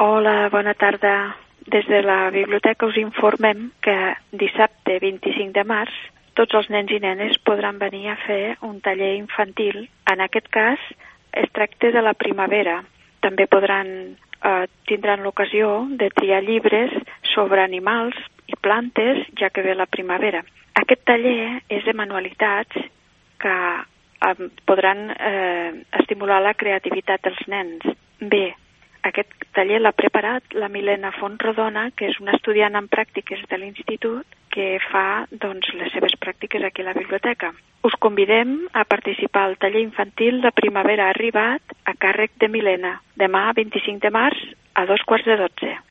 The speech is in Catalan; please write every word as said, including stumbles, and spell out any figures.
Hola, bona tarda. Des de la biblioteca us informem que dissabte vint-i-cinc de març tots els nens i nenes podran venir a fer un taller infantil. En aquest cas es tracta de la primavera. També podran eh, tindran l'ocasió de triar llibres sobre animals i plantes, ja que ve la primavera. Aquest taller és de manualitats que eh, podran eh, estimular la creativitat dels nens. Bé, aquest taller l'ha preparat la Milena Fontrodona, que és una estudiant en pràctiques de l'institut que fa doncs, les seves pràctiques aquí a la biblioteca. Us convidem a participar al taller infantil de Primavera ha arribat a càrrec de Milena, demà vint-i-cinc de març a dos quarts de dotze.